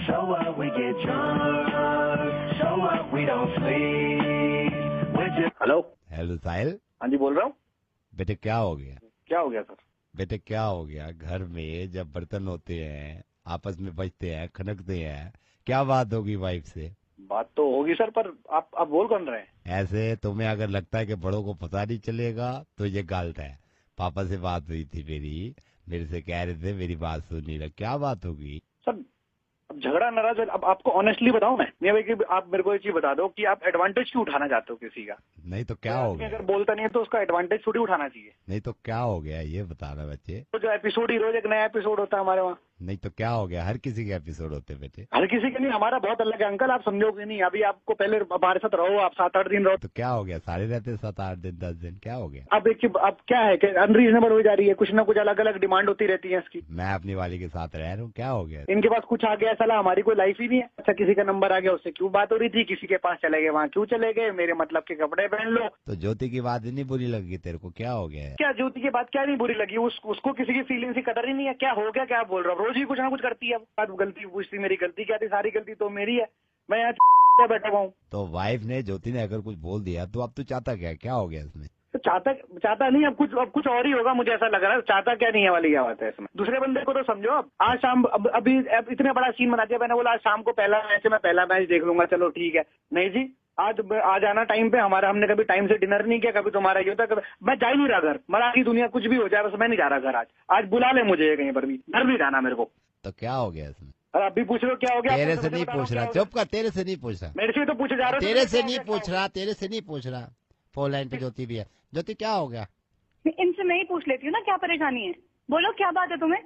Show up, we get drunk. Show up, we don't sleep. We're just... hello. Hello Sahil. हाँ जी, बोल रहा हूँ। बेटे क्या हो गया? क्या हो गया सर? बेटे क्या हो गया? घर में जब बर्तन होते हैं, आपस में बजते हैं, खनकते हैं, क्या बात होगी वाइफ से? बात तो होगी सर, पर आप बोल कौन रहे हैं? ऐसे तुम्हें अगर लगता है कि बड़ों को पता नहीं चलेगा तो ये गलत है। पापा से बात हुई थी मेरे से कह रहे थे मेरी बात सुन नहीं रहा। क्या बात होगी? सर अब झगड़ा नाराज, अब आपको ऑनेस्टली बताऊं मैं, मियां भाई कि आप मेरे को एक चीज बता दो कि आप एडवांटेज क्यों उठाना चाहते हो किसी का? नहीं तो क्या हो गया? अगर बोलता नहीं है तो उसका एडवांटेज थोड़ी उठाना चाहिए। नहीं तो क्या हो गया ये बताना बच्चे। तो जो एपिसोड ही रोज एक नया एपिसोड होता है हमारे वहाँ। नहीं तो क्या हो गया? हर किसी के एपिसोड होते बेटे। हर किसी के नहीं, हमारा बहुत अलग है अंकल, आप समझोगे नहीं। अभी आपको पहले हमारे साथ रहो, आप 7-8 दिन रहो। तो क्या हो गया? सारे रहते 7-8 दिन 10 दिन, क्या हो गया? अब एक अब क्या है कि अनरीजनेबल हो जा रही है, कुछ ना कुछ अलग अलग डिमांड होती रहती है इसकी। मैं अपनी वाली के साथ रह रहा हूँ, क्या हो गया? इनके पास कुछ आ गया साला, हमारी कोई लाइफ ही नहीं है। अच्छा किसी का नंबर आ गया, उससे क्यों बात हो रही थी, किसी के पास चले गए वहाँ क्यों चले गए, मेरे मतलब के कपड़े पहन लो। तो ज्योति की बात नहीं बुरी लगी तेरे को? क्या हो गया? क्या ज्योति की बात क्या नहीं बुरी लगी? उसको किसी की फीलिंग्स की कदर ही नहीं है। क्या हो गया, क्या बोल रहा हूँ? रोज ही कुछ ना कुछ करती है। बात गलती पूछती, मेरी गलती क्या थी? सारी गलती तो मेरी है, मैं यहाँ बैठा हुआ हूँ। तो वाइफ ने ज्योति ने अगर कुछ बोल दिया तो अब तू चाहता क्या हो गया इसमें? तो चाहता नहीं, अब कुछ और ही होगा, मुझे ऐसा लग रहा है। चाहता क्या नहीं है वाली क्या बात है इसमें? दूसरे बंदे को तो समझो। अब आज शाम अभी इतने बड़ा सीन बना दिया। मैंने बोला आज शाम को पहला मैच है, मैं पहला मैच देख लूंगा, चलो ठीक है। नहीं जी, आज आना टाइम पे। हमने कभी टाइम से डिनर नहीं किया, कभी तुम्हारा ये होता, कभी मैं जा ही नहीं रहा घर। मरा की दुनिया कुछ भी हो जाए, बस मैं नहीं जा रहा घर। आज बुला ले मुझे कहीं पर भी, घर भी जाना मेरे को। तो क्या हो गया इसमें? अरे अभी पूछ रहे हो क्या हो गया? तेरे से नहीं पूछ रहा, चुप कर। तेरे से नहीं पूछ रहा, मेरे से तो पूछे जा रहे हो। तेरे से नहीं पूछ रहा। फोन लाइन पे ज्योति भी है। ज्योति क्या हो गया? इनसे मैं ही पूछ लेती हूँ ना, क्या परेशानी है? बोलो क्या बात है तुम्हें?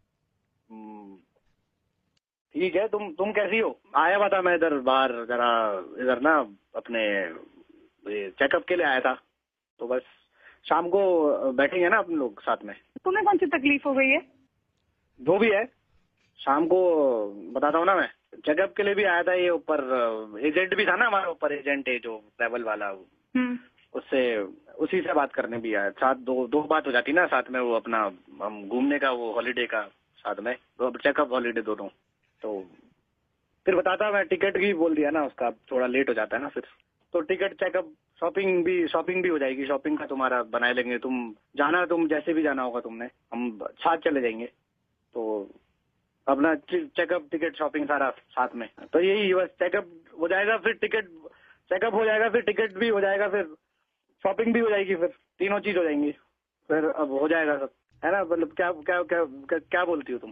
ठीक है, तुम कैसी हो? आया हुआ था मैं इधर बाहर, जरा इधर ना अपने चेकअप के लिए आया था। तो बस शाम को बैठेंगे ना अपन लोग साथ में। तुम्हें कौन सी तकलीफ हो गई है? जो भी है शाम को बताता हूँ ना मैं। चेकअप के लिए भी आया था। ये ऊपर एजेंट भी था ना हमारे ऊपर, एजेंट है जो ट्रैवल वाला, उसी से बात करने भी आया। साथ दो बात हो जाती ना साथ में, वो अपना हम घूमने का, वो हॉलीडे का साथ में, चेकअप हॉलीडे दोनों। तो फिर बताता मैं, टिकट भी बोल दिया ना उसका, थोड़ा लेट हो जाता है ना फिर। तो टिकट, चेकअप, शॉपिंग भी हो जाएगी। शॉपिंग का तुम्हारा बनाए लेंगे। तुम जैसे भी जाना होगा तुमने, हम साथ चले जाएंगे। तो अपना चेकअप, टिकट, शॉपिंग सारा साथ में। तो यही बस, चेकअप हो जाएगा फिर चेकअप हो जाएगा, फिर टिकट भी हो जाएगा, फिर शॉपिंग भी हो जाएगी, फिर तीनों चीज हो जाएंगी। फिर अब हो जाएगा सब, है ना? मतलब क्या क्या क्या क्या, क्या बोलती हो तुम?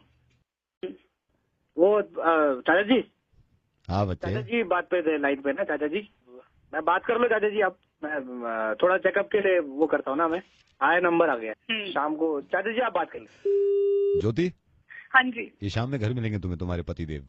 वो चाचा जी। हाँ बच्चे। चाचा जी बात पे थे, लाइन पे ना चाचा जी। मैं बात कर लो चाचा जी आप। मैं थोड़ा चेकअप के लिए वो करता हूँ ना मैं। आया नंबर आ गया शाम को। चाचा जी आप बात कर लो। ज्योति। हाँ जी। ये शाम में घर मिलेंगे तुम्हें तुम्हारे पति देव।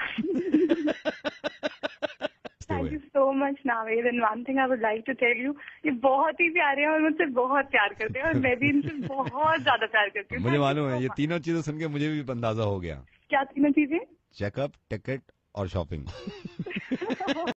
Thank you so much Naved. And one thing I would like to tell you, ये बहुत ही प्यारे हैं और मुझसे बहुत प्यार करते हैं, और मैं भी इनसे बहुत ज्यादा प्यार करती हूँ। मुझे मालूम है, ये तीनों चीजें सुन के मुझे भी अंदाजा हो गया। क्या तीनों चीजें? चेकअप, टिकट और शॉपिंग।